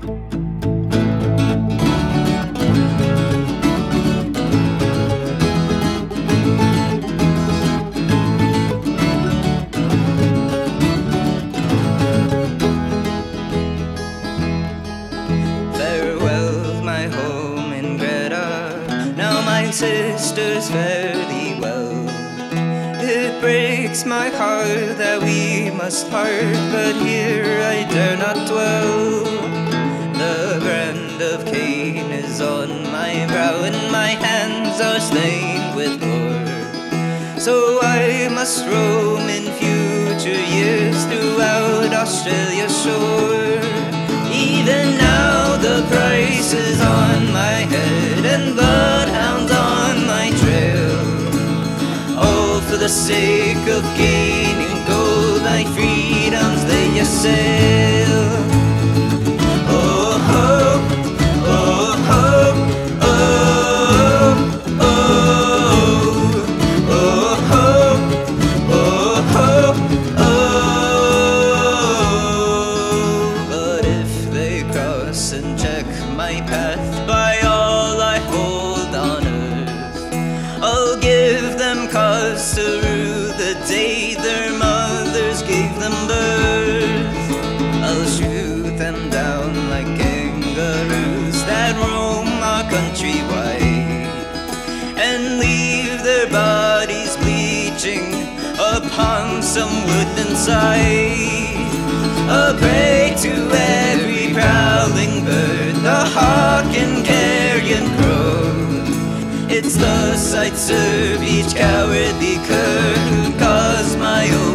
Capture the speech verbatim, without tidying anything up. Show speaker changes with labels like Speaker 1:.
Speaker 1: Sisters, fare thee well. It breaks my heart that we must part, but here I dare not dwell. The brand of Cain is on my brow, and my hands are stained with gore. So I must roam in future years throughout Australia's shore. Even now the price is on my head, and bloodhounds on my trail, all for the sake of gaining gold like freedom's they assail. Oh ho, oh ho, oh, oh, oh ho, oh ho, oh. But if they cross and check my path, by all I hold on earth, I'll give them cause to rue the day their mothers gave them birth. I'll shoot them down like kangaroos that roam our country wide, and leave their bodies bleaching upon some woodland side, a prey to every prowling bird, the hawk and carrion crow. It's thus I'd serve each cowardly cur who caused my own